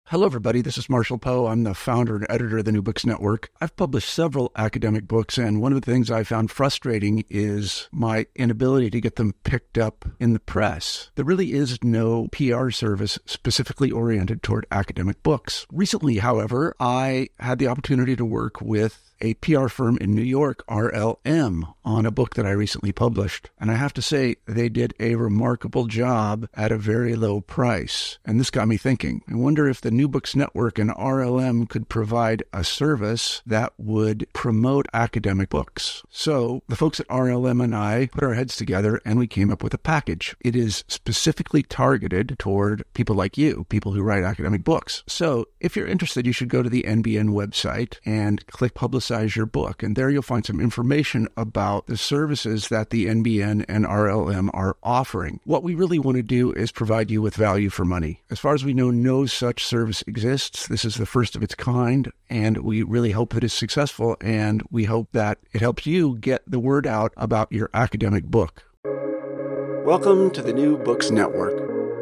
Hello, everybody. This is Marshall Poe. I'm the founder and editor of the New Books Network. I've published several academic books, and one of the things I found frustrating is my inability to get them picked up in the press. There really is no PR service specifically oriented toward academic books. Recently, however, I had the opportunity to work with a PR firm in New York, RLM, on a book that I recently published. And I have to say, they did a remarkable job at a very low price. And this got me thinking. I wonder if the New Books Network and RLM could provide a service that would promote academic books. So the folks at RLM and I put our heads together and we came up with a package. It is specifically targeted toward people like you, people who write academic books. So if you're interested, you should go to the NBN website and click Publicize Your Book. And there you'll find some information about the services that the NBN and RLM are offering. What we really want to do is provide you with value for money. As far as we know, no such service exists. This is the first of its kind, and we really hope that it's successful, and we hope that it helps you get the word out about your academic book. Welcome to the New Books Network.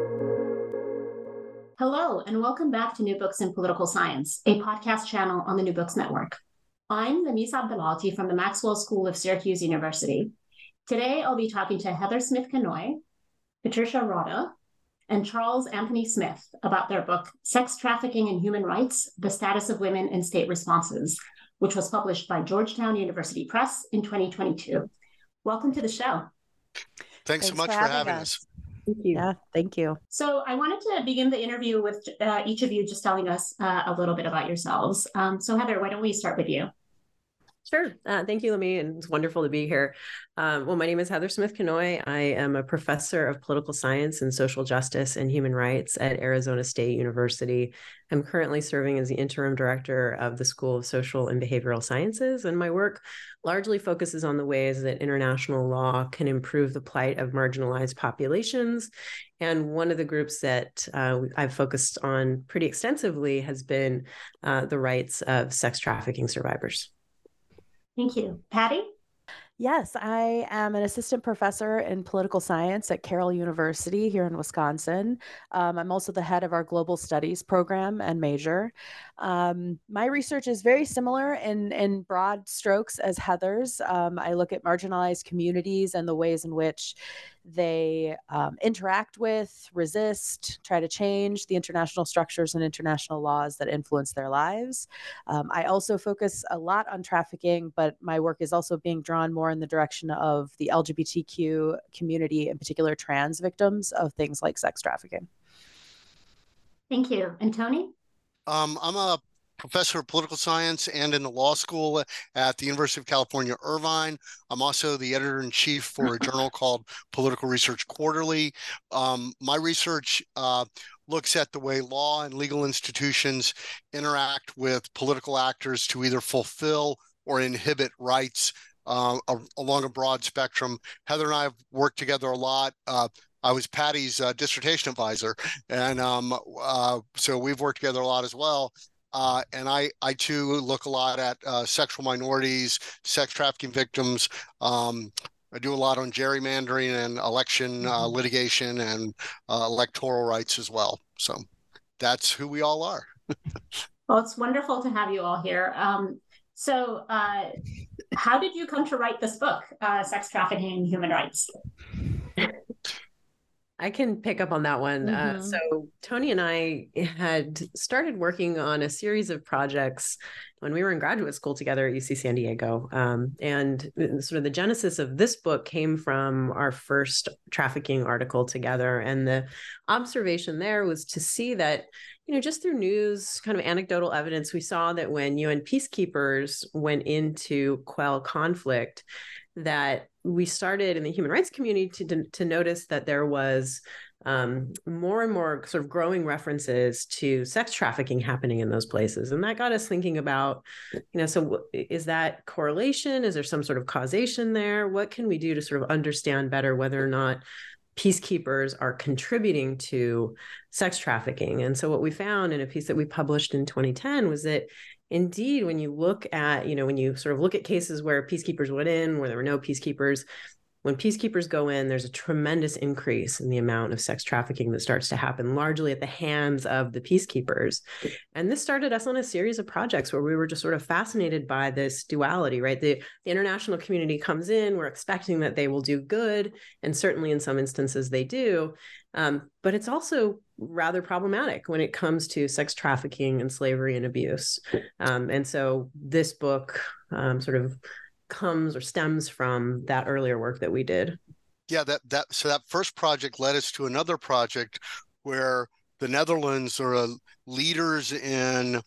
Hello, and welcome back to New Books in Political Science, a podcast channel on the New Books Network. I'm Lamisa Abdelalti from the Maxwell School of Syracuse University. Today, I'll be talking to Heather Smith-Kanoy, Patricia Rada, and Charles Anthony Smith about their book, Sex Trafficking and Human Rights, The Status of Women in State Responses, which was published by Georgetown University Press in 2022. Welcome to the show. Thanks so much for having us. Thank you. Yeah, thank you. So I wanted to begin the interview with each of you just telling us a little bit about yourselves. So Heather, why don't we start with you? Sure. Thank you, Lami, and it's wonderful to be here. Well, my name is Heather Smith-Kanoy. I am a professor of political science and social justice and human rights at Arizona State University. I'm currently serving as the interim director of the School of Social and Behavioral Sciences, and my work largely focuses on the ways that international law can improve the plight of marginalized populations. And one of the groups that I've focused on pretty extensively has been the rights of sex trafficking survivors. Thank you. Patty? Yes, I am an assistant professor in political science at Carroll University here in Wisconsin. I'm also the head of our global studies program and major. My research is very similar in broad strokes as Heather's. I look at marginalized communities and the ways in which they interact with, resist, try to change the international structures and international laws that influence their lives. I also focus a lot on trafficking, but my work is also being drawn more in the direction of the LGBTQ community, in particular trans victims of things like sex trafficking. Thank you. And Tony? I'm a professor of political science and in the law school at the University of California, Irvine. I'm also the editor-in-chief for a journal called Political Research Quarterly. My research looks at the way law and legal institutions interact with political actors to either fulfill or inhibit rights along a broad spectrum. Heather and I have worked together a lot. I was Patty's dissertation advisor, and so we've worked together a lot as well. And I too look a lot at sexual minorities, sex trafficking victims. I do a lot on gerrymandering and election litigation and electoral rights as well. So that's who we all are. Well, it's wonderful to have you all here. So how did you come to write this book, Sex Trafficking and Human Rights? I can pick up on that one. So Tony and I had started working on a series of projects when we were in graduate school together at UC San Diego. And sort of the genesis of this book came from our first trafficking article together. And the observation there was to see that, just through news, kind of anecdotal evidence, we saw that when UN peacekeepers went in to quell conflict, that we started in the human rights community to notice that there was more and more sort of growing references to sex trafficking happening in those places. And that got us thinking about, so is that correlation? Is there some sort of causation there? What can we do to sort of understand better whether or not peacekeepers are contributing to sex trafficking? And so what we found in a piece that we published in 2010 was that indeed, when you look at, when you sort of look at cases where peacekeepers went in, where there were no peacekeepers, when peacekeepers go in, there's a tremendous increase in the amount of sex trafficking that starts to happen, largely at the hands of the peacekeepers. And this started us on a series of projects where we were just sort of fascinated by this duality, right? The international community comes in, we're expecting that they will do good, and certainly in some instances they do. But it's also rather problematic when it comes to sex trafficking and slavery and abuse. And so this book sort of comes or stems from that earlier work that we did. Yeah, so that first project led us to another project where the Netherlands are leaders in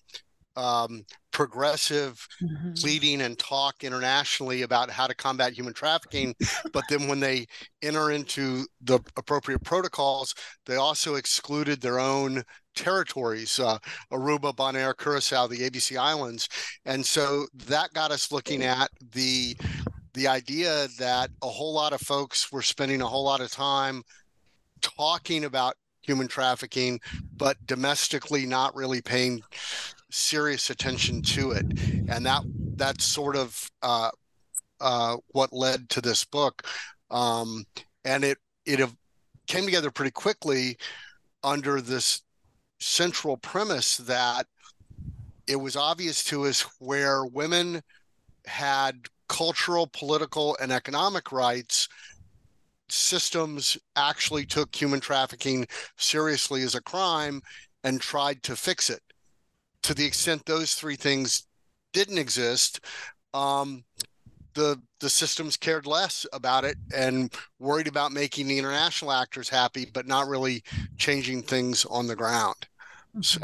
progressive pleading and talk internationally about how to combat human trafficking. But then when they enter into the appropriate protocols, they also excluded their own territories, Aruba, Bonaire, Curacao, the ABC Islands. And so that got us looking at the idea that a whole lot of folks were spending a whole lot of time talking about human trafficking, but domestically not really paying serious attention to it. And that's sort of what led to this book. And it came together pretty quickly under this central premise that it was obvious to us where women had cultural, political, and economic rights, systems actually took human trafficking seriously as a crime and tried to fix it. To the extent those three things didn't exist, the systems cared less about it and worried about making the international actors happy, but not really changing things on the ground. So.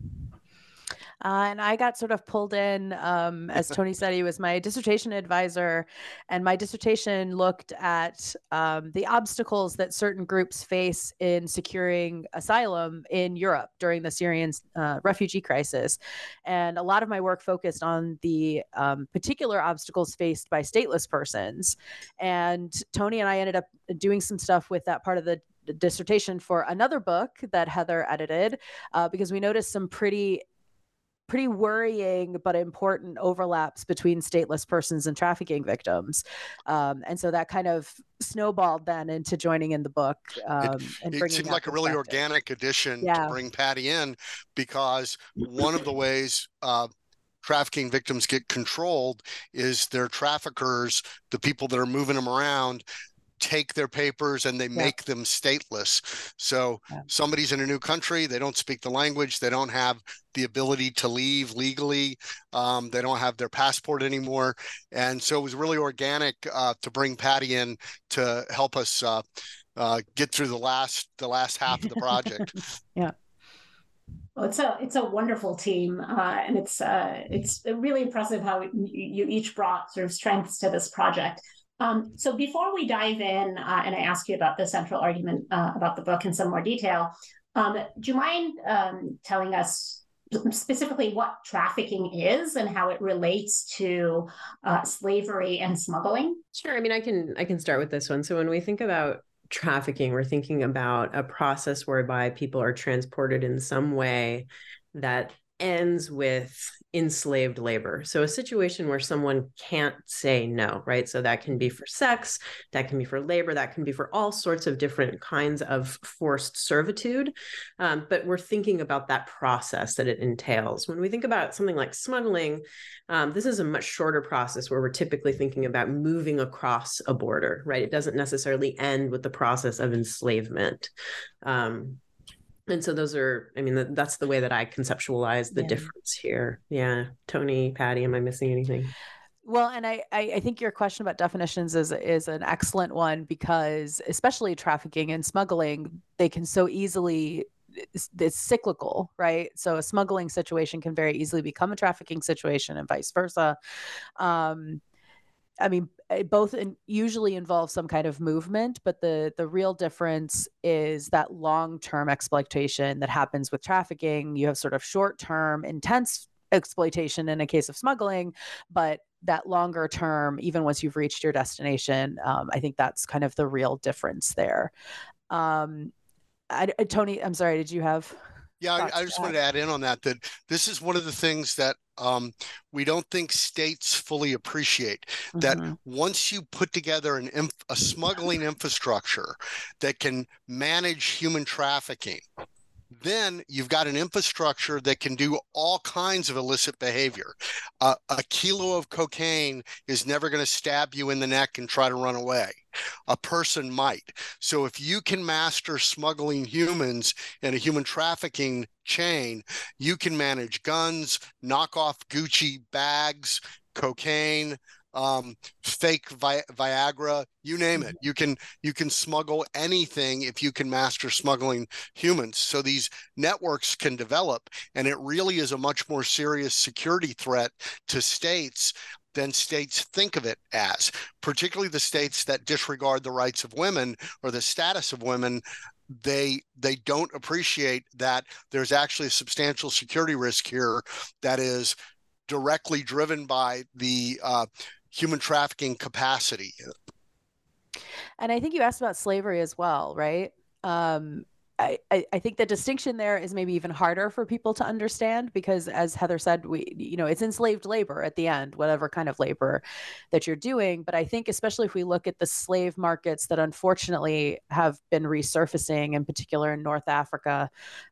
And I got sort of pulled in, as Tony said, he was my dissertation advisor, and my dissertation looked at the obstacles that certain groups face in securing asylum in Europe during the Syrian refugee crisis. And a lot of my work focused on the particular obstacles faced by stateless persons. And Tony and I ended up doing some stuff with that part of the dissertation for another book that Heather edited, because we noticed some pretty worrying but important overlaps between stateless persons and trafficking victims. And so that kind of snowballed then into joining in the book. It seemed like a really organic addition to bring Patty in, because one of the ways trafficking victims get controlled is their traffickers, the people that are moving them around, take their papers and they make them stateless. So somebody's in a new country, they don't speak the language, they don't have the ability to leave legally, they don't have their passport anymore. And so it was really organic to bring Patty in to help us get through the last half of the project. Yeah. Well, it's a wonderful team, and it's really impressive how you each brought sort of strengths to this project. So before we dive in, and I ask you about the central argument about the book in some more detail, do you mind telling us specifically what trafficking is and how it relates to slavery and smuggling? Sure. I mean, I can start with this one. So when we think about trafficking, we're thinking about a process whereby people are transported in some way that ends with enslaved labor. So a situation where someone can't say no, right? So that can be for sex, that can be for labor, that can be for all sorts of different kinds of forced servitude. But we're thinking about that process that it entails. When we think about something like smuggling, this is a much shorter process where we're typically thinking about moving across a border, right? It doesn't necessarily end with the process of enslavement. And so those are, I mean, that's the way that I conceptualize the difference here. Yeah. Tony, Patty, am I missing anything? Well, and I think your question about definitions is an excellent one, because especially trafficking and smuggling, they can so easily, it's cyclical, right? So a smuggling situation can very easily become a trafficking situation and vice versa. I mean, both usually involve some kind of movement, but the real difference is that long-term exploitation that happens with trafficking. You have sort of short-term, intense exploitation in a case of smuggling, but that longer term, even once you've reached your destination, I think that's kind of the real difference there. Tony, I'm sorry, did you have? Yeah, I just wanted to add in on that this is one of the things that we don't think states fully appreciate, that once you put together a smuggling infrastructure that can manage human trafficking, then you've got an infrastructure that can do all kinds of illicit behavior. A kilo of cocaine is never going to stab you in the neck and try to run away. A person might. So if you can master smuggling humans in a human trafficking chain, you can manage guns, knock off Gucci bags, cocaine, fake Viagra, you name it. You can smuggle anything if you can master smuggling humans. So these networks can develop, and it really is a much more serious security threat to states than states think of it as, particularly the states that disregard the rights of women or the status of women. They don't appreciate that there's actually a substantial security risk here that is directly driven by the human trafficking capacity. And I think you asked about slavery as well, right? I think the distinction there is maybe even harder for people to understand because, as Heather said, it's enslaved labor at the end, whatever kind of labor that you're doing. But I think especially if we look at the slave markets that unfortunately have been resurfacing, in particular in North Africa,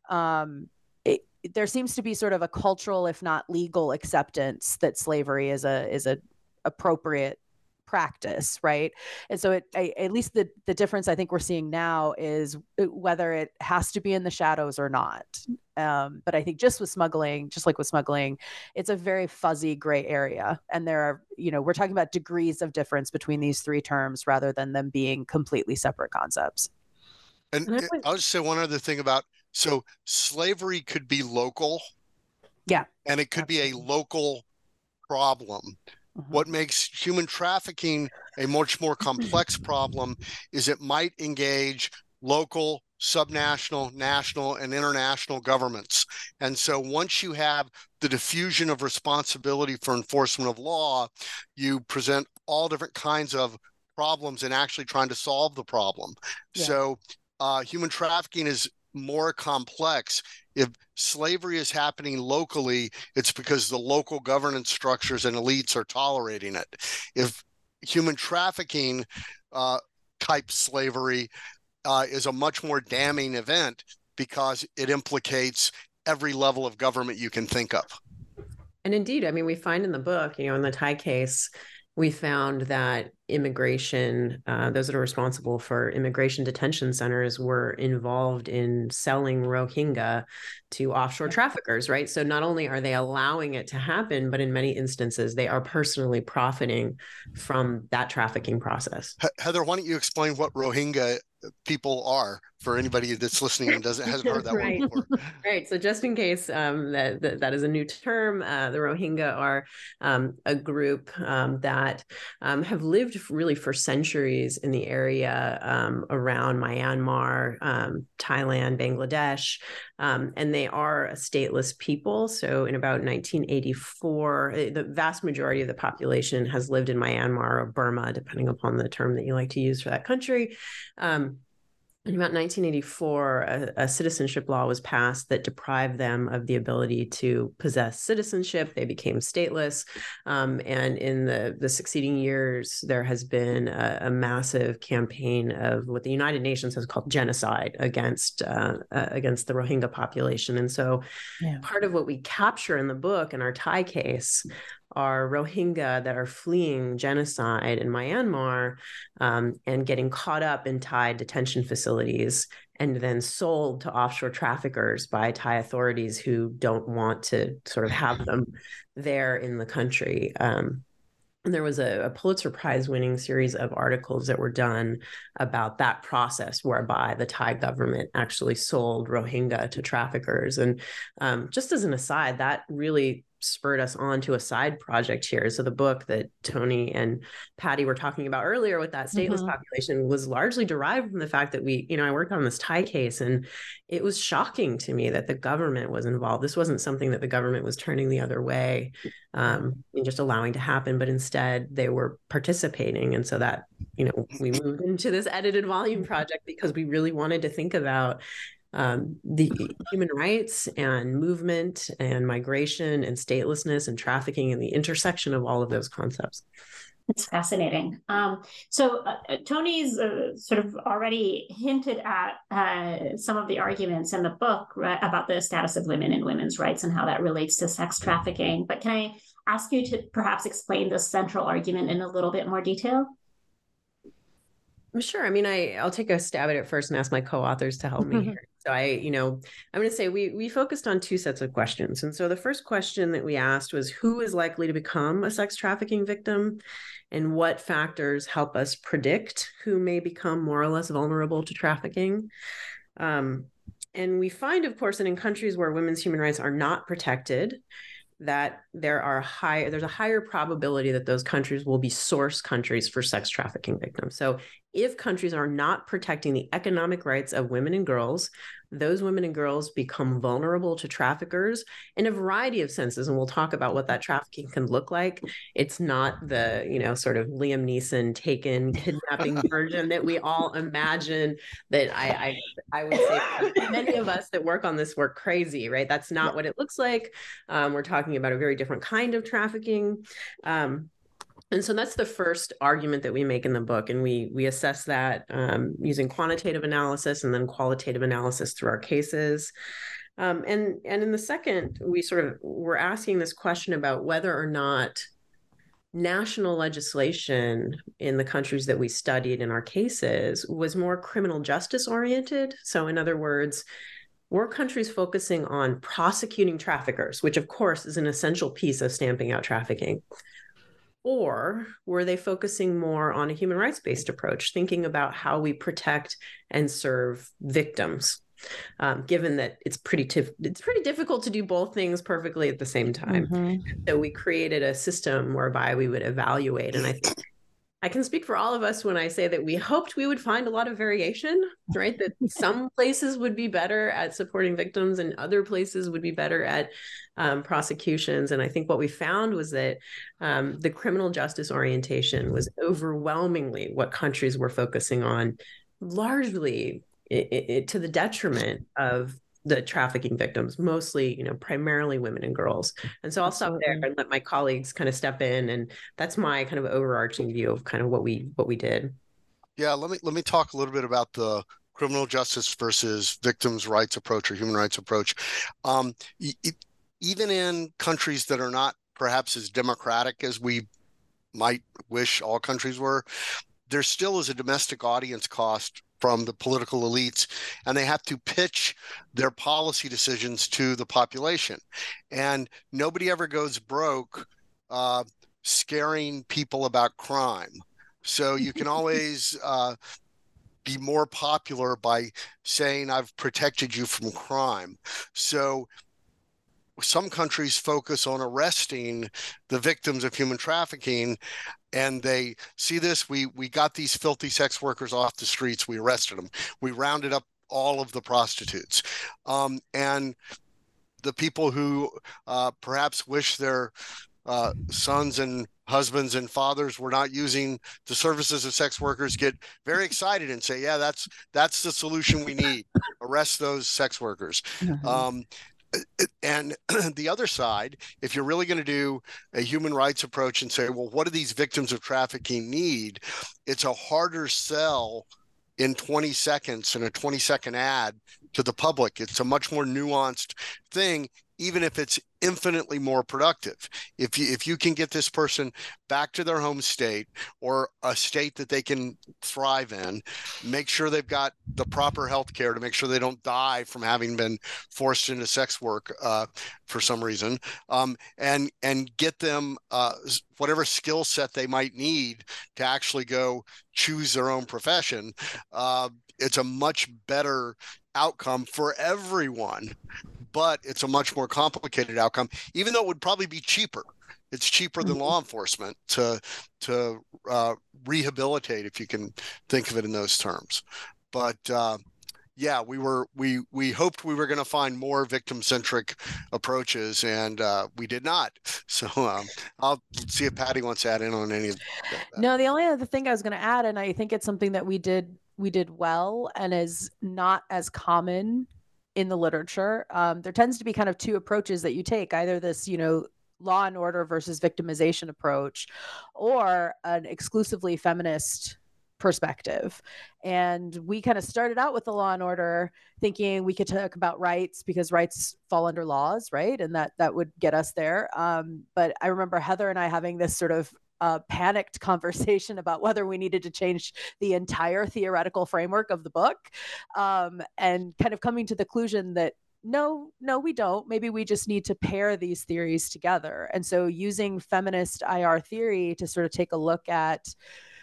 there seems to be sort of a cultural, if not legal, acceptance that slavery is a appropriate practice, right? And so at least the difference I think we're seeing now is whether it has to be in the shadows or not. But I think just like with smuggling, it's a very fuzzy gray area. And there are, we're talking about degrees of difference between these three terms rather than them being completely separate concepts. And I'll just say one other thing about, so slavery could be local. Yeah. And it could be a local problem. What makes human trafficking a much more complex problem is it might engage local, subnational, national, and international governments. And so once you have the diffusion of responsibility for enforcement of law, you present all different kinds of problems in actually trying to solve the problem. Yeah. So human trafficking is more complex. If slavery is happening locally, it's because the local governance structures and elites are tolerating it. If human trafficking type slavery is a much more damning event because it implicates every level of government you can think of. And indeed, I mean, we find in the book, in the Thai case, we found that immigration, those that are responsible for immigration detention centers were involved in selling Rohingya to offshore traffickers, right? So not only are they allowing it to happen, but in many instances, they are personally profiting from that trafficking process. Heather, why don't you explain what Rohingya people are for anybody that's listening and hasn't heard that right. word before? Right. So just in case that is a new term, the Rohingya are a group that have lived really for centuries in the area around Myanmar, Thailand, Bangladesh, and they are a stateless people. So in about 1984, the vast majority of the population has lived in Myanmar or Burma, depending upon the term that you like to use for that country. In about 1984, a citizenship law was passed that deprived them of the ability to possess citizenship. They became stateless. And in the succeeding years, there has been a massive campaign of what the United Nations has called genocide against the Rohingya population. And so part of what we capture in the book in our Thai case are Rohingya that are fleeing genocide in Myanmar and getting caught up in Thai detention facilities and then sold to offshore traffickers by Thai authorities who don't want to sort of have them there in the country. And there was a Pulitzer Prize winning series of articles that were done about that process whereby the Thai government actually sold Rohingya to traffickers. And just as an aside, that really spurred us on to a side project here. So the book that Tony and Patty were talking about earlier with that stateless population was largely derived from the fact that I worked on this Thai case, and it was shocking to me that the government was involved. This wasn't something that the government was turning the other way and just allowing to happen, but instead they were participating. And so that, we moved into this edited volume project because we really wanted to think about the human rights and movement and migration and statelessness and trafficking and the intersection of all of those concepts. It's fascinating. So Tony's sort of already hinted at some of the arguments in the book, right, about the status of women and women's rights and how that relates to sex trafficking. But can I ask you to perhaps explain the central argument in a little bit more detail? Sure. I mean, I'll take a stab at it first and ask my co-authors to help me here. So I'm going to say we focused on two sets of questions. And so the first question that we asked was, who is likely to become a sex trafficking victim, and what factors help us predict who may become more or less vulnerable to trafficking? And we find, of course, that in countries where women's human rights are not protected, that there's a higher probability that those countries will be source countries for sex trafficking victims. So if countries are not protecting the economic rights of women and girls, those women and girls become vulnerable to traffickers in a variety of senses. And we'll talk about what that trafficking can look like. It's not the, sort of Liam Neeson Taken kidnapping version that we all imagine, that I would say many of us that work on this work crazy, right? That's not what it looks like. We're talking about a very different kind of trafficking. And so that's the first argument that we make in the book. And we assess that using quantitative analysis and then qualitative analysis through our cases. And in the second, we're asking this question about whether or not national legislation in the countries that we studied in our cases was more criminal justice oriented. So in other words, were countries focusing on prosecuting traffickers, which of course is an essential piece of stamping out trafficking? Or were they focusing more on a human rights-based approach, thinking about how we protect and serve victims, given that it's pretty difficult to do both things perfectly at the same time? So we created a system whereby we would evaluate. And I think I can speak for all of us when I say that we hoped we would find a lot of variation, right? That some places would be better at supporting victims and other places would be better at prosecutions. And I think what we found was that the criminal justice orientation was overwhelmingly what countries were focusing on, largely to the detriment of the trafficking victims, mostly, primarily women and girls. And so I'll stop there and let my colleagues kind of step in. And that's my kind of overarching view of kind of what we did. Yeah, let me talk a little bit about the criminal justice versus victims' rights approach or human rights approach. Even in countries that are not perhaps as democratic as we might wish all countries were, there still is a domestic audience cost from the political elites, and they have to pitch their policy decisions to the population. And nobody ever goes broke scaring people about crime. So you can always be more popular by saying, I've protected you from crime. So some countries focus on arresting the victims of human trafficking, and they see this. We got these filthy sex workers off the streets. We arrested them. We rounded up all of the prostitutes. And the people who perhaps wish their sons and husbands and fathers were not using the services of sex workers get very excited and say, yeah, that's the solution we need. Arrest those sex workers. And the other side, if you're really going to do a human rights approach and say, well, what do these victims of trafficking need? It's a harder sell in 20 seconds in a 20-second ad to the public. It's a much more nuanced thing, even if it's infinitely more productive. If you can get this person back to their home state or a state that they can thrive in, make sure they've got the proper health care to make sure they don't die from having been forced into sex work for some reason, and get them whatever skill set they might need to actually go choose their own profession, it's a much better outcome for everyone. But it's a much more complicated outcome, even though it would probably be cheaper. It's cheaper than law enforcement to rehabilitate, if you can think of it in those terms. But yeah, we hoped we were going to find more victim-centric approaches, and we did not. So I'll see if Patty wants to add in on any of that. No, the only other thing I was going to add, and I think it's something that we did well and is not as common in the literature. There tends to be kind of two approaches that you take, either this, law and order versus victimization approach, or an exclusively feminist perspective. And we kind of started out with the law and order thinking we could talk about rights because rights fall under laws, right? And that would get us there. But I remember Heather and I having this sort of panicked conversation about whether we needed to change the entire theoretical framework of the book, and kind of coming to the conclusion that no, we don't. Maybe we just need to pair these theories together. And so using feminist IR theory to sort of take a look at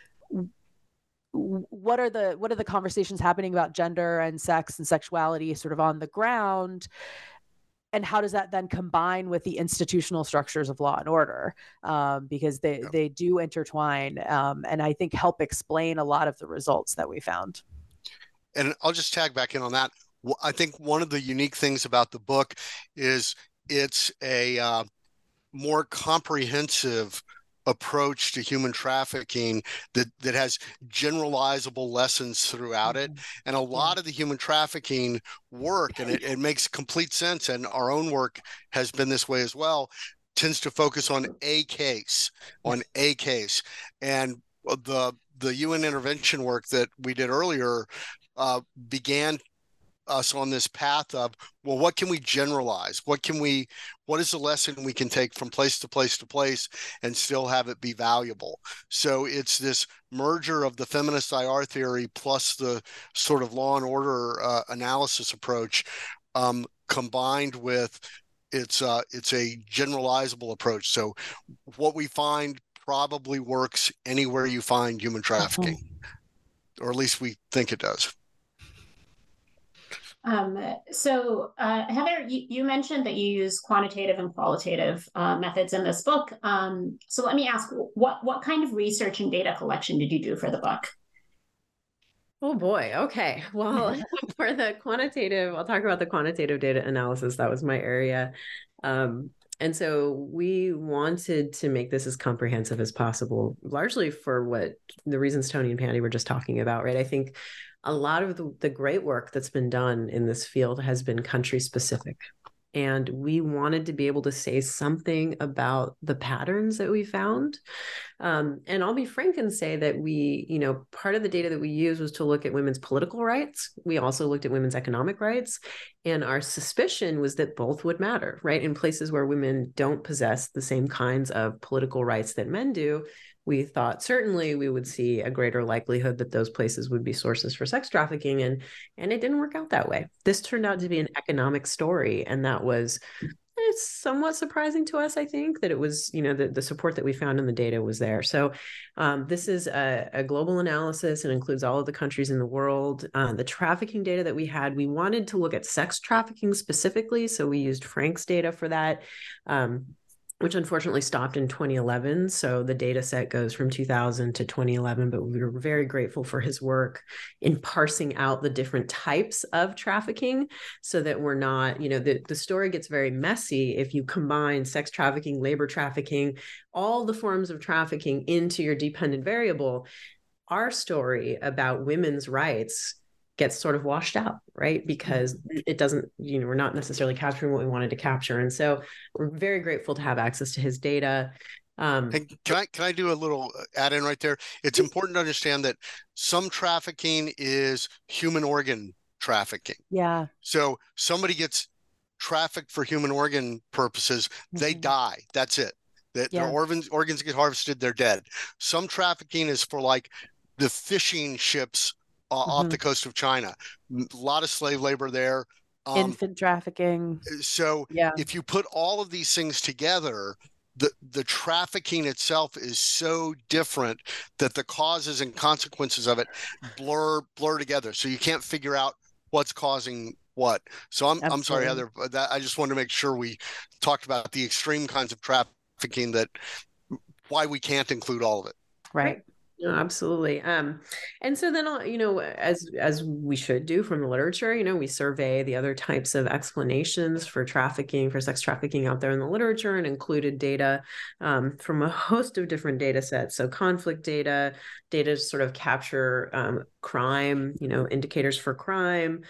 what are the conversations happening about gender and sex and sexuality sort of on the ground, and how does that then combine with the institutional structures of law and order, because they do intertwine, and I think help explain a lot of the results that we found. And I'll just tag back in on that. I think one of the unique things about the book is it's a more comprehensive approach to human trafficking that has generalizable lessons throughout it. And a lot of the human trafficking work, and it makes complete sense, and our own work has been this way as well, tends to focus on a case. And the UN intervention work that we did earlier began us on this path of, well, what can we generalize? What is the lesson we can take from place to place to place and still have it be valuable? So it's this merger of the feminist IR theory plus the sort of law and order analysis approach, combined with it's a generalizable approach. So what we find probably works anywhere you find human trafficking, or at least we think it does. So Heather, you mentioned that you use quantitative and qualitative methods in this book. So let me ask, what kind of research and data collection did you do for the book? Oh boy. Okay. Well, for the quantitative, I'll talk about the quantitative data analysis. That was my area. And so we wanted to make this as comprehensive as possible, largely for what the reasons Tony and Pandy were just talking about, right? I think a lot of the great work that's been done in this field has been country specific. And we wanted to be able to say something about the patterns that we found. And I'll be frank and say that part of the data that we used was to look at women's political rights. We also looked at women's economic rights. And our suspicion was that both would matter, right? In places where women don't possess the same kinds of political rights that men do, we thought certainly we would see a greater likelihood that those places would be sources for sex trafficking. And it didn't work out that way. This turned out to be an economic story. And that was somewhat surprising to us, I think, that it was, the support that we found in the data was there. So this is a global analysis and includes all of the countries in the world. The trafficking data that we had, we wanted to look at sex trafficking specifically. So we used Frank's data for that. Which unfortunately stopped in 2011. So the data set goes from 2000 to 2011, but we were very grateful for his work in parsing out the different types of trafficking so that we're not, the story gets very messy if you combine sex trafficking, labor trafficking, all the forms of trafficking into your dependent variable. Our story about women's rights gets sort of washed out, right? Because it doesn't, we're not necessarily capturing what we wanted to capture. And so we're very grateful to have access to his data. Can I do a little add in right there? It's important to understand that some trafficking is human organ trafficking. Yeah. So somebody gets trafficked for human organ purposes, they die. That's it. Their organs get harvested, they're dead. Some trafficking is for like the fishing ships off the coast of China. A lot of slave labor there. Infant trafficking. So if you put all of these things together, the trafficking itself is so different that the causes and consequences of it blur together. So you can't figure out what's causing what. So I'm sorry, Heather, but I just wanted to make sure we talked about the extreme kinds of trafficking, that why we can't include all of it. Right. No, absolutely. And so then, as we should do from the literature, we survey the other types of explanations for trafficking, for sex trafficking out there in the literature, and included data from a host of different data sets. So conflict data to sort of capture crime, indicators for crime,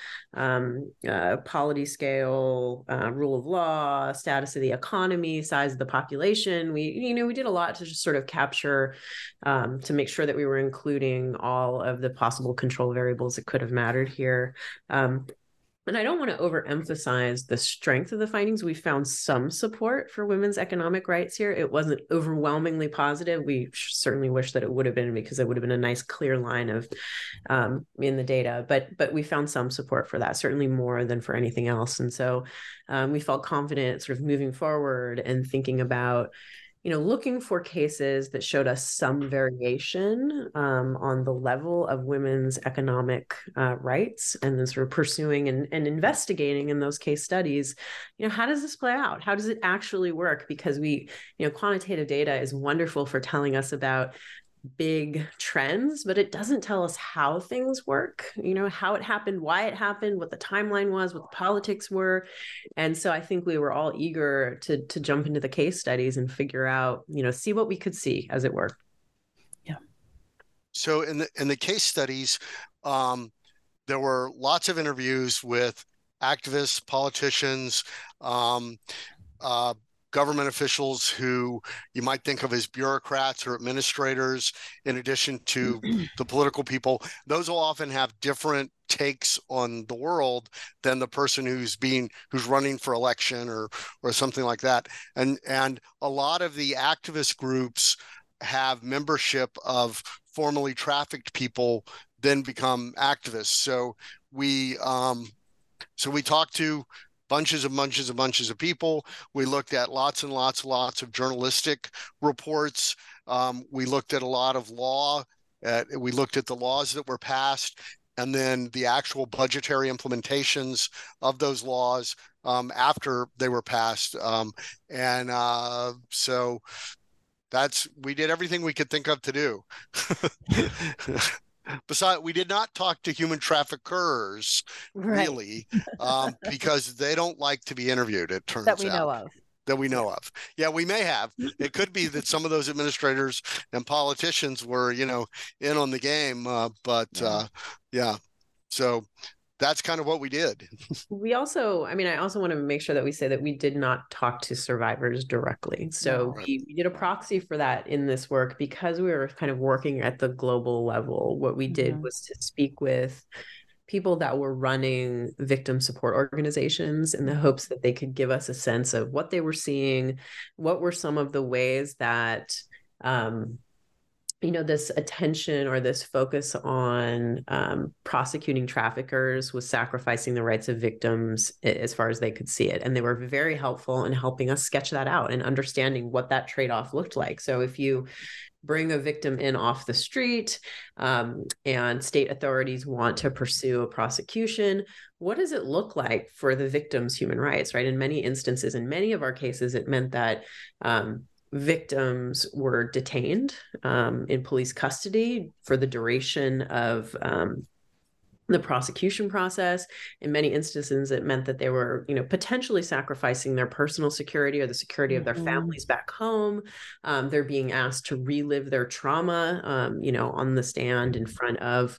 polity scale, rule of law, status of the economy, size of the population. We did a lot to just sort of capture, to make sure that we were including all of the possible control variables that could have mattered here. And I don't want to overemphasize the strength of the findings. We found some support for women's economic rights here. It wasn't overwhelmingly positive. We certainly wish that it would have been, because it would have been a nice clear line of in the data. But we found some support for that, certainly more than for anything else. And so we felt confident sort of moving forward and thinking about looking for cases that showed us some variation on the level of women's economic rights, and then sort of pursuing and investigating in those case studies, how does this play out? How does it actually work? Because quantitative data is wonderful for telling us about big trends, but it doesn't tell us how things work, how it happened, why it happened, what the timeline was, what the politics were. And so I think we were all eager to jump into the case studies and figure out, see what we could see, as it were. Yeah. So in the case studies, there were lots of interviews with activists, politicians, government officials who you might think of as bureaucrats or administrators, in addition to the political people. Those will often have different takes on the world than the person who's running for election or something like that. And a lot of the activist groups have membership of formerly trafficked people, then become activists. So we talked to bunches of people. We looked at lots and lots of journalistic reports. We looked at a lot of law. We looked at the laws that were passed, and then the actual budgetary implementations of those laws after they were passed. So we did everything we could think of to do. Besides, we did not talk to human traffickers, really, because they don't like to be interviewed, it turns out. That we know of. Yeah, we may have. It could be that some of those administrators and politicians were, in on the game. Yeah. So that's kind of what we did. We also, I also want to make sure that we say that we did not talk to survivors directly. So we did a proxy for that in this work, because we were kind of working at the global level. What we did was to speak with people that were running victim support organizations in the hopes that they could give us a sense of what they were seeing, what were some of the ways that this attention or this focus on prosecuting traffickers was sacrificing the rights of victims as far as they could see it. And they were very helpful in helping us sketch that out and understanding what that trade-off looked like. So if you bring a victim in off the street and state authorities want to pursue a prosecution, what does it look like for the victim's human rights, right? In many instances, in many of our cases, it meant that victims were detained in police custody for the duration of the prosecution process. In many instances, it meant that they were, potentially sacrificing their personal security or the security of their families back home. They're being asked to relive their trauma, on the stand in front of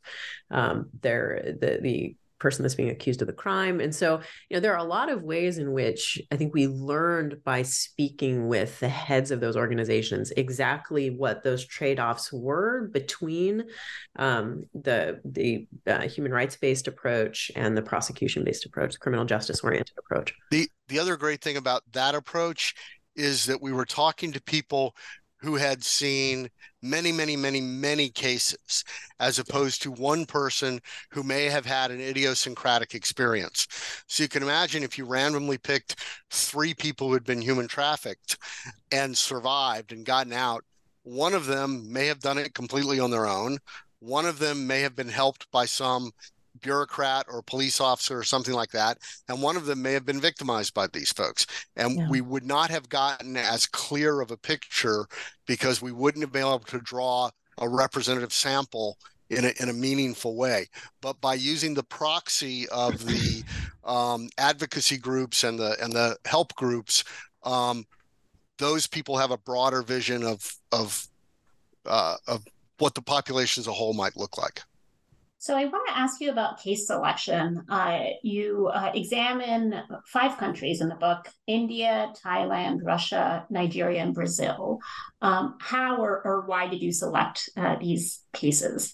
the person that's being accused of the crime. And so, there are a lot of ways in which I think we learned by speaking with the heads of those organizations exactly what those trade-offs were between the human rights-based approach and the prosecution-based approach, criminal justice-oriented approach. The other great thing about that approach is that we were talking to people who had seen many cases, as opposed to one person who may have had an idiosyncratic experience. So you can imagine if you randomly picked 3 people who had been human trafficked and survived and gotten out, one of them may have done it completely on their own. One of them may have been helped by some bureaucrat or police officer or something like that, and one of them may have been victimized by these folks, and we would not have gotten as clear of a picture, because we wouldn't have been able to draw a representative sample in a meaningful way. But by using the proxy of the advocacy groups and the help groups, those people have a broader vision of what the population as a whole might look like. So I want to ask you about case selection. You examine 5 countries in the book: India, Thailand, Russia, Nigeria, and Brazil. How or why did you select these cases?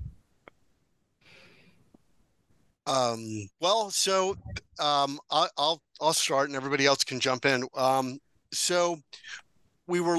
Well, so I'll start and everybody else can jump in. So we were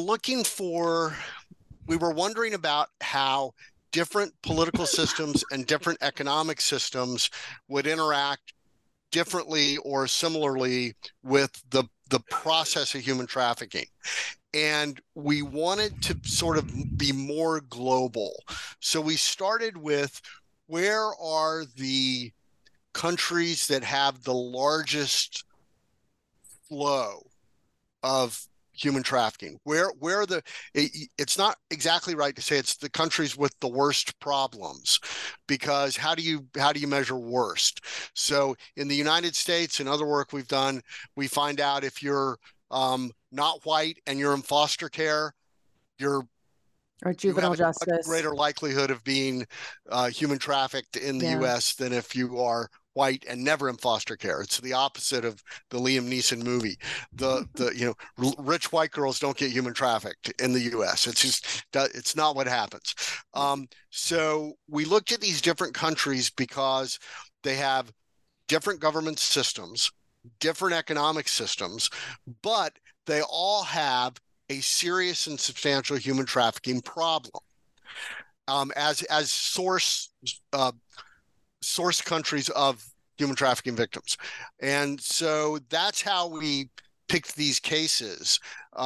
wondering about how different political systems and different economic systems would interact differently or similarly with the process of human trafficking. And we wanted to sort of be more global. So we started with, where are the countries that have the largest flow of human trafficking? It's not exactly right to say it's the countries with the worst problems, because how do you measure worst? So in the United States, in other work we've done, we find out if you're not white and you're in foster care, or juvenile justice, a greater likelihood of being human trafficked in the U.S. than if you are white and never in foster care. It's the opposite of the Liam Neeson movie. Rich white girls don't get human trafficked in the U.S. It's not what happens. So we looked at these different countries because they have different government systems, different economic systems, but they all have a serious and substantial human trafficking problem as source countries of human trafficking victims. And so that's how we picked these cases.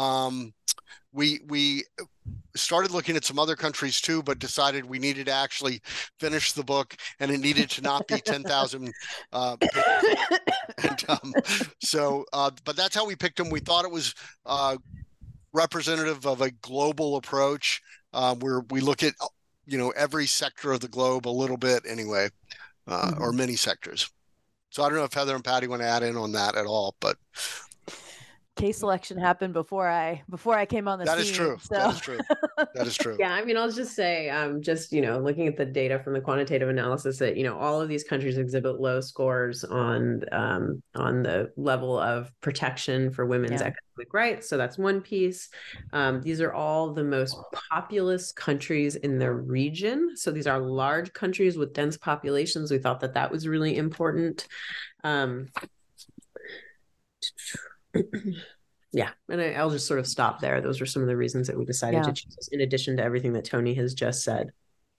We started looking at some other countries too, but decided we needed to actually finish the book, and it needed to not be 10,000 pages. But that's how we picked them. We thought it was representative of a global approach, where we look at every sector of the globe a little bit anyway, or many sectors. So I don't know if Heather and Patty want to add in on that at all, but case selection happened before I came on the scene. That is true. So. That is true. Yeah, I mean, I'll just say, looking at the data from the quantitative analysis, that all of these countries exhibit low scores on the level of protection for women's economic rights. So that's one piece. These are all the most populous countries in the region. So these are large countries with dense populations. We thought that was really important. Yeah, and I'll just sort of stop there. Those were some of the reasons that we decided to choose, in addition to everything that Tony has just said.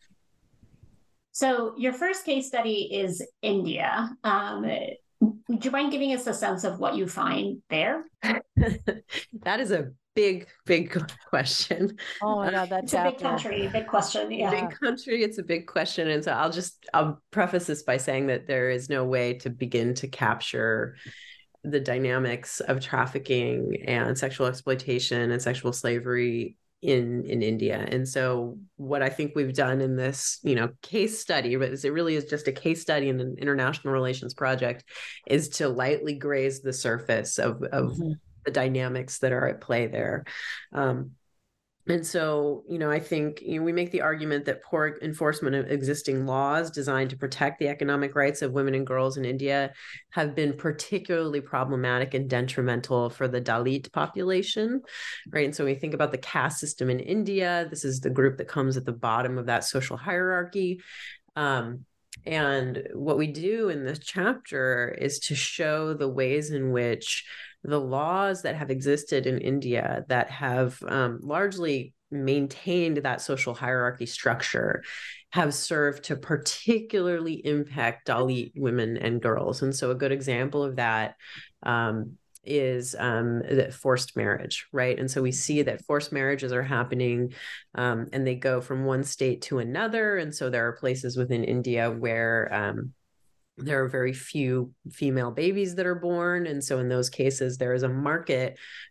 So your first case study is India. Would you mind giving us a sense of what you find there? That is a big question. Oh my God, it's a big country, big question. Yeah, big country. It's a big question, and so I'll preface this by saying that there is no way to begin to capture the dynamics of trafficking and sexual exploitation and sexual slavery in India. And so what I think we've done in this, case study, but it really is just a case study in an international relations project, is to lightly graze the surface of the dynamics that are at play there. And so, I think we make the argument that poor enforcement of existing laws designed to protect the economic rights of women and girls in India have been particularly problematic and detrimental for the Dalit population, right? And so we think about the caste system in India. This is the group that comes at the bottom of that social hierarchy. And what we do in this chapter is to show the ways in which the laws that have existed in India that have largely maintained that social hierarchy structure have served to particularly impact Dalit women and girls. And so a good example of that is forced marriage, right? And so we see that forced marriages are happening and they go from one state to another. And so there are places within India where there are very few female babies that are born. And so in those cases, there is a market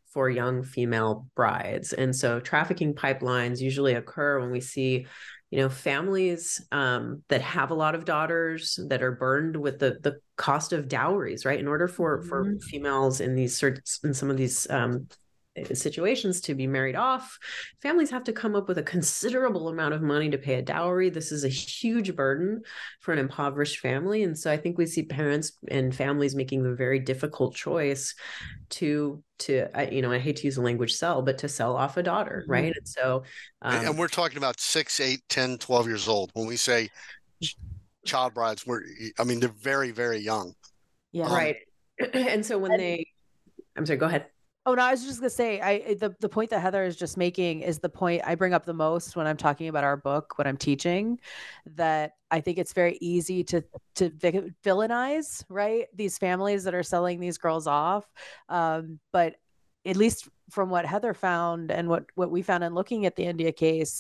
for young female brides. And so trafficking pipelines usually occur when we see, families that have a lot of daughters that are burdened with the cost of dowries, right? In order for females in some of these situations to be married off, families have to come up with a considerable amount of money to pay a dowry. This is a huge burden for an impoverished family. And so I think we see parents and families making the very difficult choice to I hate to use the language sell, but to sell off a daughter, right? And so and we're talking about 6, 8, 10, 12 years old. When we say child brides, they're very, very young. Yeah. Right. And so when I'm sorry, go ahead. Oh, no, I was just going to say, the point that Heather is just making is the point I bring up the most when I'm talking about our book, when I'm teaching, that I think it's very easy to villainize, right, these families that are selling these girls off. But at least from what Heather found and what we found in looking at the India case,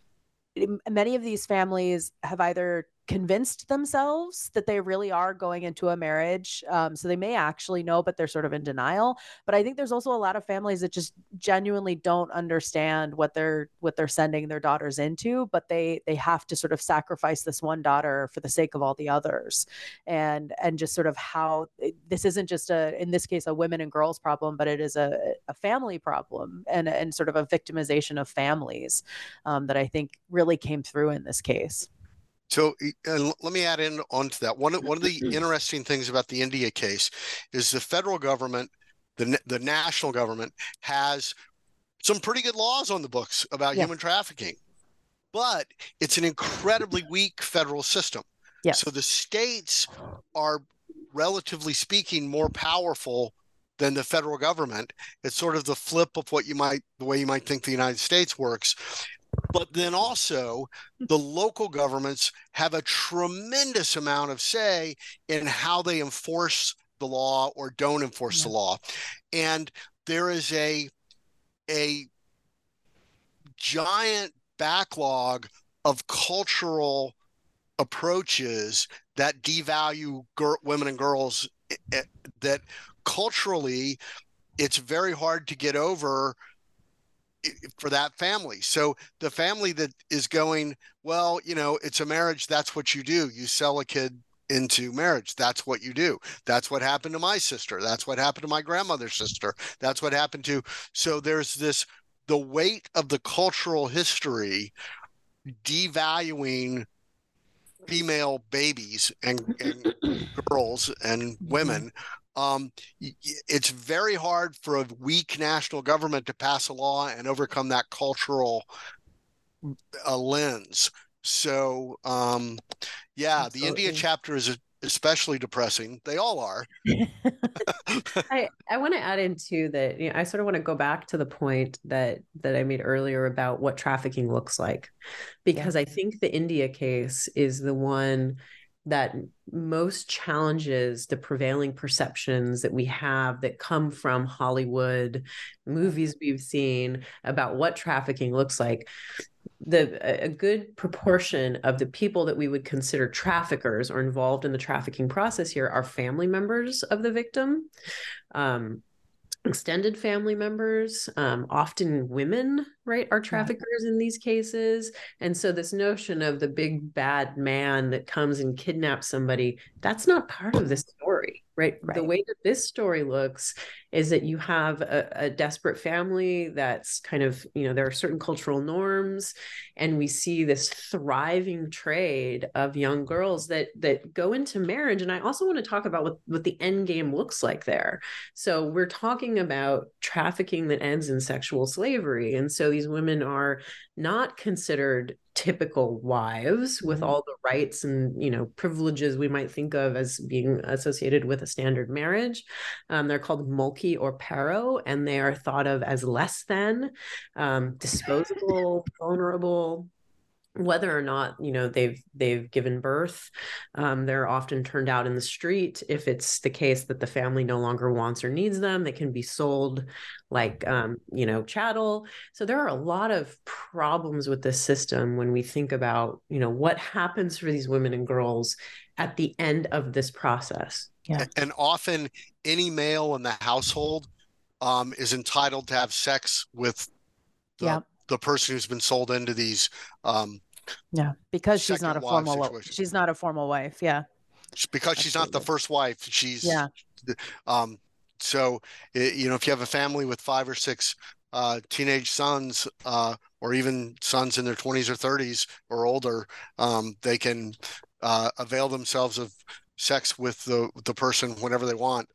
many of these families have either convinced themselves that they really are going into a marriage. So they may actually know, but they're sort of in denial. But I think there's also a lot of families that just genuinely don't understand what they're sending their daughters into, but they have to sort of sacrifice this one daughter for the sake of all the others. And just sort of how this isn't just in this case, a women and girls problem, but it is a family problem and sort of a victimization of families that I think really came through in this case. So let me add in onto that. One of the interesting things about the India case is the federal government, the national government, has some pretty good laws on the books about human trafficking, but it's an incredibly weak federal system. Yes. So the states are, relatively speaking, more powerful than the federal government. It's sort of the flip of the way you might think the United States works. But then also the local governments have a tremendous amount of say in how they enforce the law or don't enforce the law. And there is a giant backlog of cultural approaches that devalue women and girls, that culturally it's very hard to get over for that family. So the family that is going, well, it's a marriage, that's what you do. You sell a kid into marriage. That's what you do. That's what happened to my sister. That's what happened to my grandmother's sister. That's what happened to. So there's the weight of the cultural history devaluing female babies and girls and women. It's very hard for a weak national government to pass a law and overcome that cultural lens. So, the India chapter is especially depressing. They all are. I want to add into that. I sort of want to go back to the point that I made earlier about what trafficking looks like, because I think the India case is the one that most challenges the prevailing perceptions that we have that come from Hollywood, movies we've seen about what trafficking looks like. A good proportion of the people that we would consider traffickers or involved in the trafficking process here are family members of the victim, extended family members, often women, right, are traffickers in these cases. And so this notion of the big bad man that comes and kidnaps somebody, that's not part of this story, right? The way that this story looks is that you have a desperate family that's kind of, there are certain cultural norms, and we see this thriving trade of young girls that go into marriage. And I also want to talk about what the end game looks like there. So we're talking about trafficking that ends in sexual slavery. And so these women are not considered typical wives with all the rights and privileges we might think of as being associated with a standard marriage. They're called mulki or paro, and they are thought of as less than, disposable, vulnerable. Whether or not they've given birth, they're often turned out in the street. If it's the case that the family no longer wants or needs them, they can be sold like chattel. So there are a lot of problems with this system when we think about what happens for these women and girls at the end of this process. And often any male in the household is entitled to have sex with the person who's been sold into these because she's not a formal wife. Because she's not the first wife. She's so if you have a family with 5 or 6 teenage sons, or even sons in their 20s or 30s or older, they can avail themselves of sex with the person whenever they want.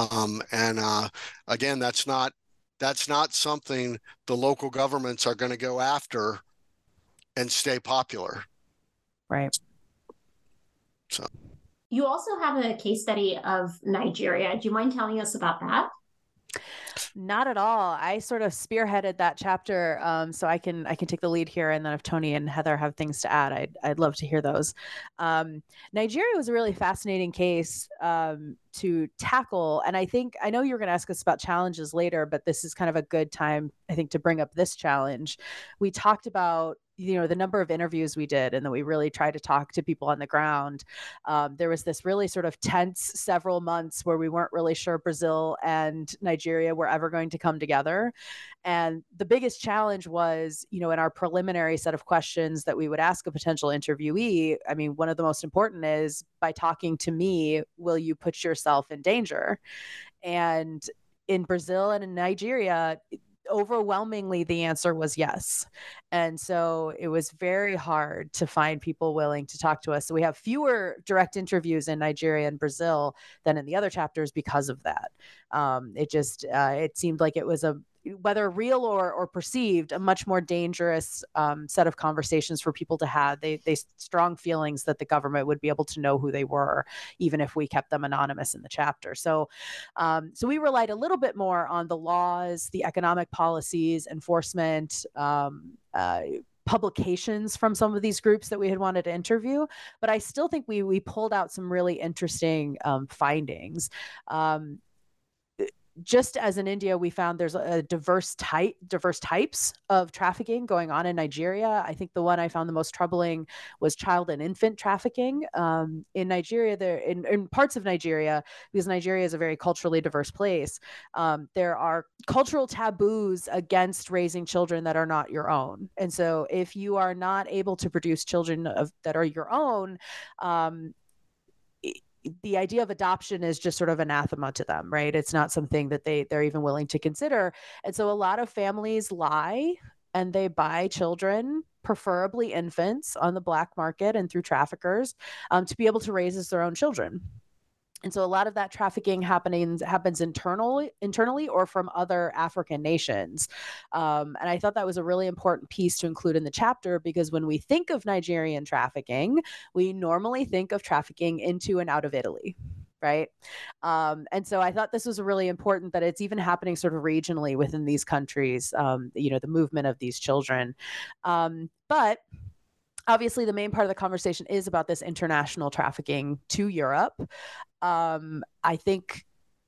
Again, that's not something the local governments are going to go after and stay popular. Right. So you also have a case study of Nigeria. Do you mind telling us about that? Not at all. I sort of spearheaded that chapter, so I can take the lead here, and then if Tony and Heather have things to add, I'd love to hear those. Nigeria was a really fascinating case to tackle, and I know you're going to ask us about challenges later, but this is kind of a good time, I think, to bring up this challenge. We talked about the number of interviews we did, and that we really tried to talk to people on the ground. There was this really sort of tense several months where we weren't really sure Brazil and Nigeria were ever going to come together. And the biggest challenge was, in our preliminary set of questions that we would ask a potential interviewee, I mean, one of the most important is, by talking to me, will you put yourself in danger? And in Brazil and in Nigeria, overwhelmingly the answer was yes. And so it was very hard to find people willing to talk to us. So we have fewer direct interviews in Nigeria and Brazil than in the other chapters because of that. It seemed like it was whether real or perceived, a much more dangerous set of conversations for people to have. They strong feelings that the government would be able to know who they were, even if we kept them anonymous in the chapter. So we relied a little bit more on the laws, the economic policies, enforcement, publications from some of these groups that we had wanted to interview. But I still think we pulled out some really interesting findings. Just as in India, we found there's a diverse types of trafficking going on in Nigeria. I think the one I found the most troubling was child and infant trafficking. In Nigeria, in parts of Nigeria, because Nigeria is a very culturally diverse place, there are cultural taboos against raising children that are not your own. And so if you are not able to produce children that are your own, the idea of adoption is just sort of anathema to them, right? It's not something that they're even willing to consider. And so a lot of families lie and they buy children, preferably infants, on the black market and through traffickers, to be able to raise as their own children. And so a lot of that trafficking happens internally or from other African nations. And I thought that was a really important piece to include in the chapter, because when we think of Nigerian trafficking, we normally think of trafficking into and out of Italy. Right. And so I thought this was really important, that it's even happening sort of regionally within these countries, the movement of these children. But obviously, the main part of the conversation is about this international trafficking to Europe. I think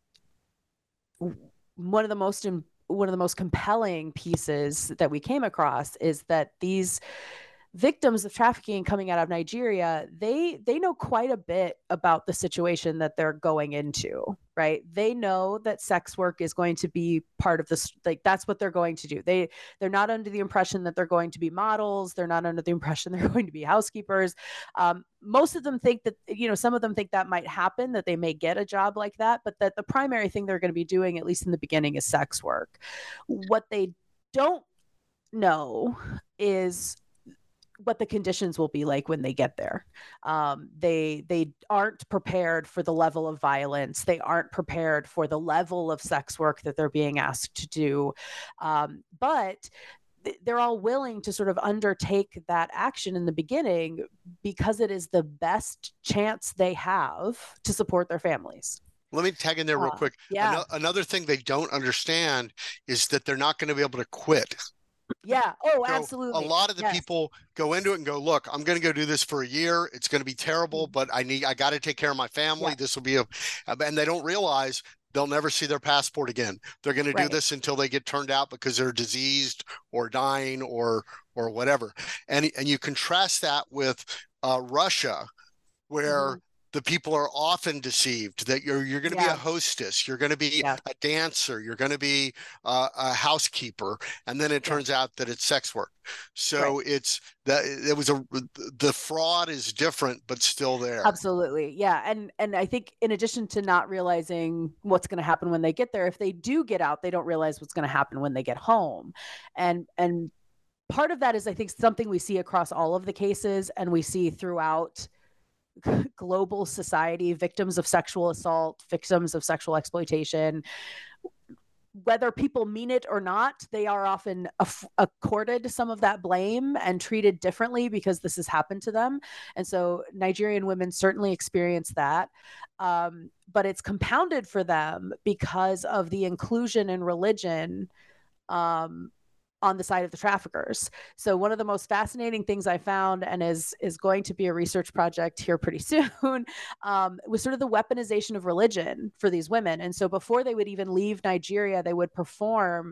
one of the most compelling pieces that we came across is that these victims of trafficking coming out of Nigeria, they know quite a bit about the situation that they're going into, right? They know that sex work is going to be part of this, like that's what they're going to do. They're not under the impression that they're going to be models. They're not under the impression they're going to be housekeepers. Most of them think that, some of them think that might happen, that they may get a job like that, but that the primary thing they're going to be doing, at least in the beginning, is sex work. What they don't know is what the conditions will be like when they get there. They aren't prepared for the level of violence. They aren't prepared for the level of sex work that they're being asked to do. But they're all willing to sort of undertake that action in the beginning because it is the best chance they have to support their families. Let me tag in there real quick. Yeah. Another thing they don't understand is that they're not going to be able to quit. Yeah. Oh, so absolutely. A lot of the people go into it and go, look, I'm going to go do this for a year. It's going to be terrible, but I got to take care of my family. Yeah. This will be and they don't realize they'll never see their passport again. They're going to do this until they get turned out because they're diseased or dying or whatever. And you contrast that with Russia, where the people are often deceived that you're going to be a hostess, you're going to be a dancer, you're going to be a housekeeper, and then it turns out that it's sex work. So it's that the fraud is different, but still there. Absolutely, yeah. And I think in addition to not realizing what's going to happen when they get there, if they do get out, they don't realize what's going to happen when they get home, and part of that is, I think, something we see across all of the cases, and we see throughout global society. Victims of sexual assault, victims of sexual exploitation, whether people mean it or not, they are often accorded some of that blame and treated differently because this has happened to them. And so Nigerian women certainly experience that. But it's compounded for them because of the inclusion in religion on the side of the traffickers. So one of the most fascinating things I found, and is going to be a research project here pretty soon, was sort of the weaponization of religion for these women. And so before they would even leave Nigeria, they would perform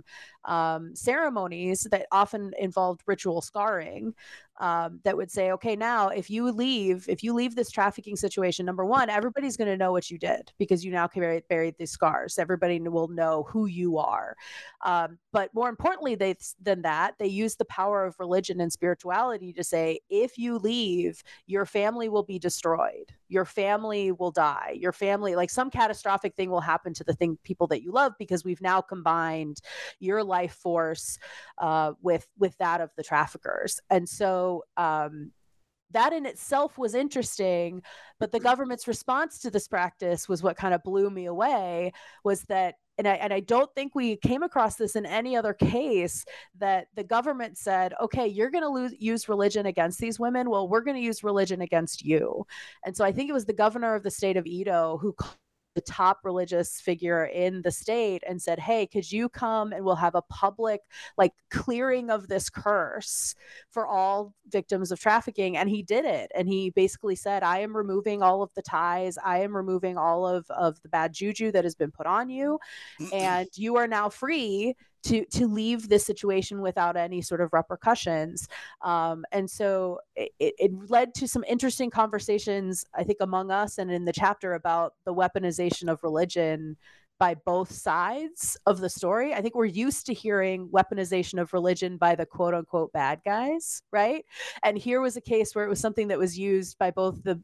ceremonies that often involved ritual scarring, that would say, okay, now if you leave this trafficking situation, number one, everybody's going to know what you did because you now buried these scars. Everybody will know who you are. But more importantly than that, they use the power of religion and spirituality to say, if you leave, your family will be destroyed. Your family will die. Your family, like some catastrophic thing will happen to the people that you love, because we've now combined your life force with that of the traffickers. And so that in itself was interesting, but the government's response to this practice was what kind of blew me away, was that, and I don't think we came across this in any other case, that the government said, okay, you're going to use religion against these women. Well, we're going to use religion against you. And so I think it was the governor of the state of Edo who called the top religious figure in the state and said, hey, could you come and we'll have a public clearing of this curse for all victims of trafficking. And he did it. And he basically said, I am removing all of the ties. I am removing all of the bad juju that has been put on you. And you are now free to leave this situation without any sort of repercussions. And so it led to some interesting conversations, I think, among us and in the chapter about the weaponization of religion by both sides of the story. I think we're used to hearing weaponization of religion by the quote unquote bad guys, right? And here was a case where it was something that was used by both the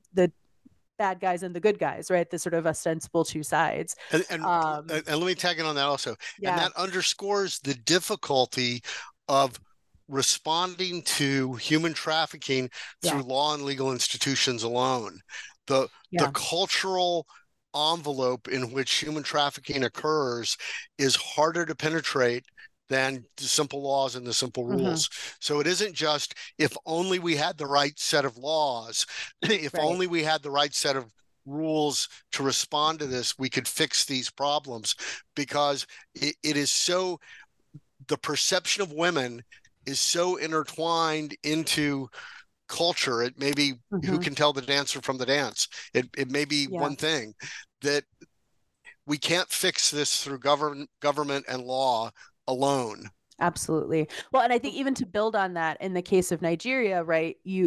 bad guys and the good guys, right? The sort of ostensible two sides. And let me tag in on that also. Yeah. And that underscores the difficulty of responding to human trafficking through law and legal institutions alone. The cultural envelope in which human trafficking occurs is harder to penetrate than the simple laws and the simple rules. So it isn't just, if only we had the right set of laws, if only we had the right set of rules to respond to this, we could fix these problems, because it is so, the perception of women is so intertwined into culture. It may be who can tell the dancer from the dance. It may be one thing that we can't fix this through government and law alone. Absolutely. Well, and I think even to build on that, in the case of Nigeria, right, you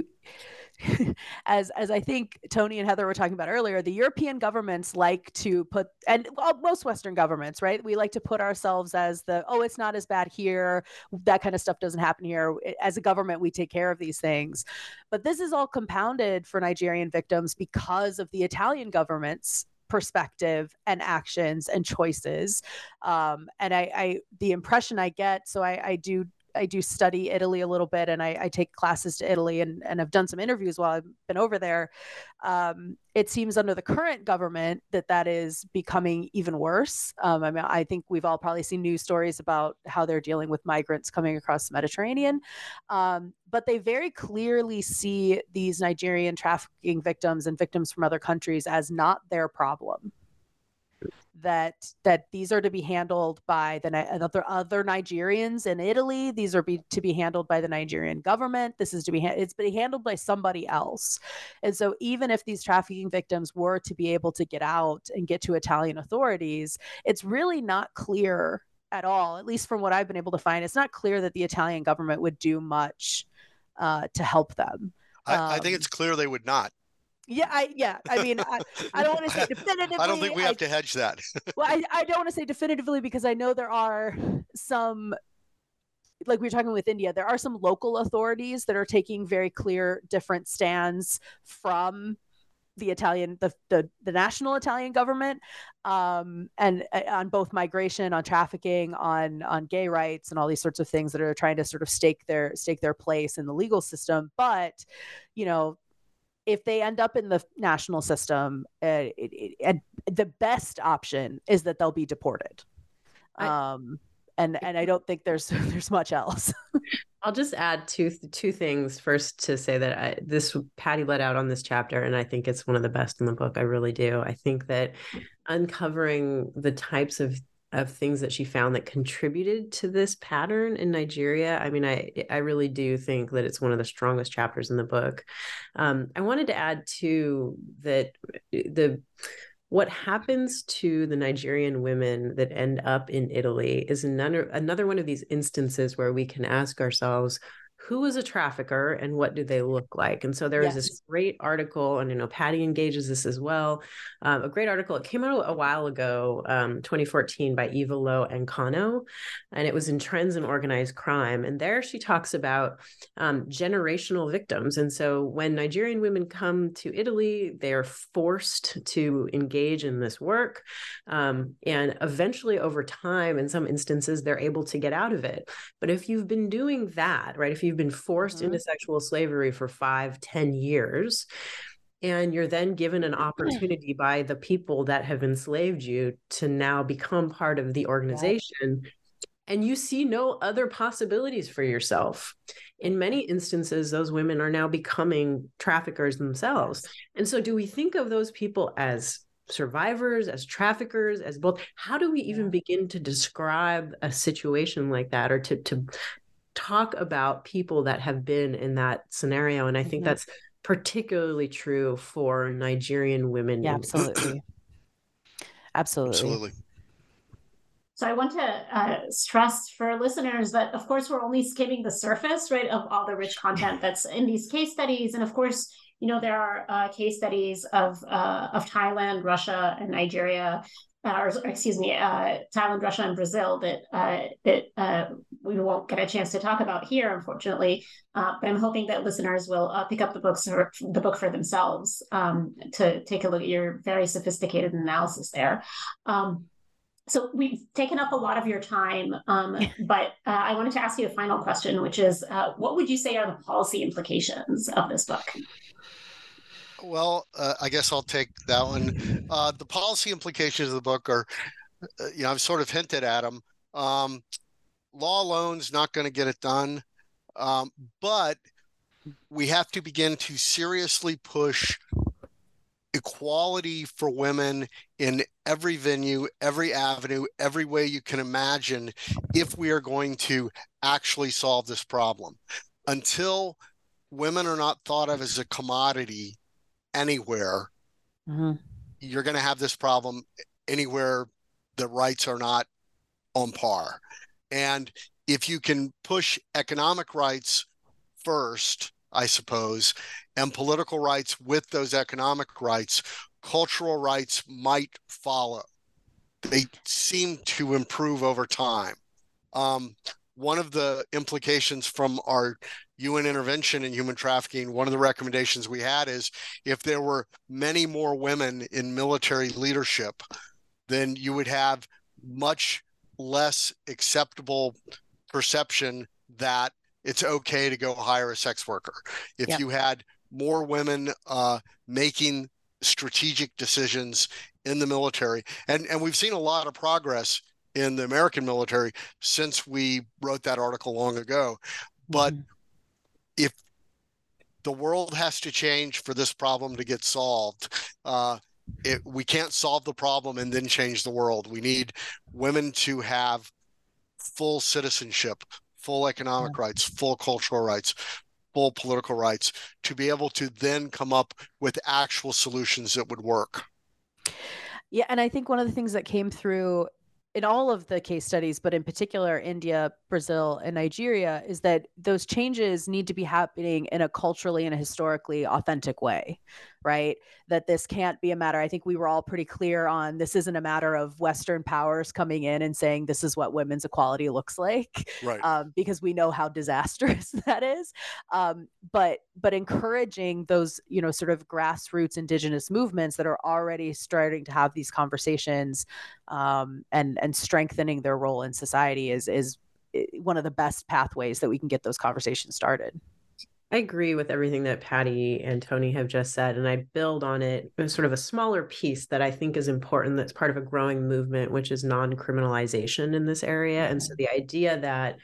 as I think Tony and Heather were talking about earlier, the European governments like to put, and most Western governments, right, we like to put ourselves as it's not as bad here, that kind of stuff doesn't happen here. As a government, we take care of these things. But this is all compounded for Nigerian victims because of the Italian government's perspective and actions and choices. And the impression I get, so I do study Italy a little bit, and I take classes to Italy and I've done some interviews while I've been over there. It seems under the current government that is becoming even worse. I mean, I think we've all probably seen news stories about how they're dealing with migrants coming across the Mediterranean. But they very clearly see these Nigerian trafficking victims and victims from other countries as not their problem. That these are to be handled by the other Nigerians in Italy. These are to be handled by the Nigerian government. This is it's being handled by somebody else. And so even if these trafficking victims were to be able to get out and get to Italian authorities, it's really not clear at all, at least from what I've been able to find, it's not clear that the Italian government would do much to help them. I think it's clear they would not. I mean, I don't want to say definitively. I don't think we have to hedge that. Well, I don't want to say definitively because I know there are some, like we were talking with India, there are some local authorities that are taking very clear different stands from the Italian, the national Italian government, and on both migration, on trafficking, on gay rights, and all these sorts of things that are trying to sort of stake their place in the legal system. But, if they end up in the national system, the best option is that they'll be deported. And I don't think there's much else. I'll just add two things. First, to say that Patty let out on this chapter, and I think it's one of the best in the book. I really do. I think that uncovering the types of things that she found that contributed to this pattern in Nigeria. I mean, I really do think that it's one of the strongest chapters in the book. I wanted to add too that what happens to the Nigerian women that end up in Italy is another one of these instances where we can ask ourselves, who is a trafficker and what do they look like? And so there is this great article, and Patty engages this as well. A great article. It came out a while ago, 2014, by Eva Lo Ancano, and it was in Trends in Organized Crime. And there she talks about generational victims. And so when Nigerian women come to Italy, they are forced to engage in this work. And eventually over time, in some instances, they're able to get out of it. But if you've been doing that, right, if you've been forced into sexual slavery for 5-10 years, and you're then given an opportunity by the people that have enslaved you to now become part of the organization, and you see no other possibilities for yourself. In many instances, those women are now becoming traffickers themselves. And so do we think of those people as survivors, as traffickers, as both? How do we even begin to describe a situation like that, or to talk about people that have been in that scenario? And I think that's particularly true for Nigerian women. Yeah, absolutely. Absolutely. So I want to stress for listeners that, of course, we're only skimming the surface, right, of all the rich content that's in these case studies. And of course, there are case studies of Thailand, Russia, and Nigeria, Thailand, Russia, and Brazil that we won't get a chance to talk about here, unfortunately. But I'm hoping that listeners will pick up the book for themselves to take a look at your very sophisticated analysis there. So we've taken up a lot of your time, but I wanted to ask you a final question, which is, what would you say are the policy implications of this book? Well, I guess I'll take that one. The policy implications of the book are, I've sort of hinted at them. Law alone's not going to get it done, but we have to begin to seriously push equality for women in every venue, every avenue, every way you can imagine, if we are going to actually solve this problem. Until women are not thought of as a commodity anywhere, you're going to have this problem anywhere the rights are not on par. And if you can push economic rights first, I suppose, and political rights with those economic rights, cultural rights might follow. They seem to improve over time. One of the implications from our UN intervention in human trafficking, one of the recommendations we had is, if there were many more women in military leadership, then you would have much less acceptable perception that it's okay to go hire a sex worker. If you had more women making strategic decisions in the military, and we've seen a lot of progress in the American military since we wrote that article long ago. But if the world has to change for this problem to get solved, we can't solve the problem and then change the world. We need women to have full citizenship, full economic rights, full cultural rights, full political rights, to be able to then come up with actual solutions that would work. Yeah, and I think one of the things that came through in all of the case studies, but in particular India, Brazil and Nigeria is that those changes need to be happening in a culturally and a historically authentic way, right? That this can't be a matter, I think we were all pretty clear on, this isn't a matter of Western powers coming in and saying this is what women's equality looks like, Right. Because we know how disastrous that is. But encouraging those, sort of grassroots indigenous movements that are already starting to have these conversations, and strengthening their role in society is one of the best pathways that we can get those conversations started. I agree with everything that Patty and Tony have just said, and I build on it in sort of a smaller piece that I think is important that's part of a growing movement, which is non-criminalization in this area. And so the idea that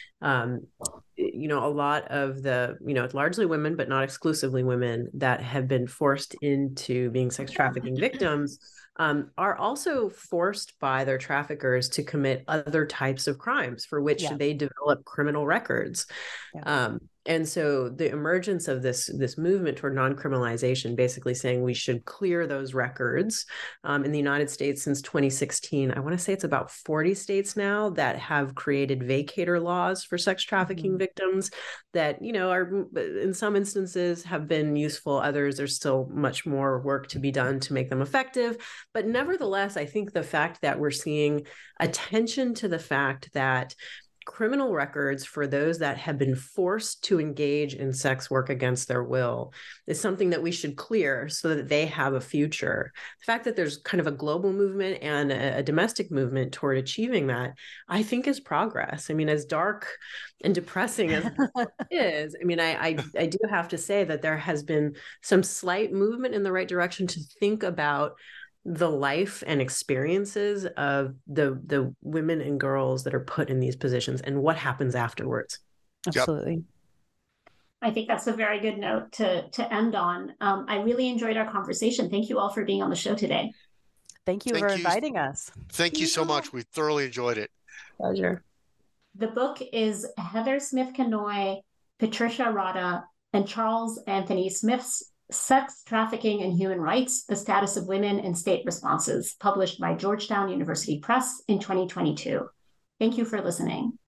a lot of the, it's largely women, but not exclusively women that have been forced into being sex trafficking victims are also forced by their traffickers to commit other types of crimes for which they develop criminal records. And so the emergence of this movement toward non-criminalization, basically saying we should clear those records in the United States since 2016. I want to say it's about 40 states now that have created vacator laws for sex trafficking victims that, are in some instances have been useful. Others, there's still much more work to be done to make them effective. But nevertheless, I think the fact that we're seeing attention to the fact that criminal records for those that have been forced to engage in sex work against their will is something that we should clear so that they have a future. The fact that there's kind of a global movement and a domestic movement toward achieving that, I think is progress. I mean, as dark and depressing as it is, I mean, I do have to say that there has been some slight movement in the right direction to think about the life and experiences of the women and girls that are put in these positions and what happens afterwards. Absolutely. I think that's a very good note to end on. I really enjoyed our conversation. Thank you all for being on the show today. Thank you for inviting us. Thank you so much. We thoroughly enjoyed it. Pleasure. The book is Heather Smith Kanoy, Patricia Rada, and Charles Anthony Smith's Sex Trafficking and Human Rights, The Status of Women in State Responses, published by Georgetown University Press in 2022. Thank you for listening.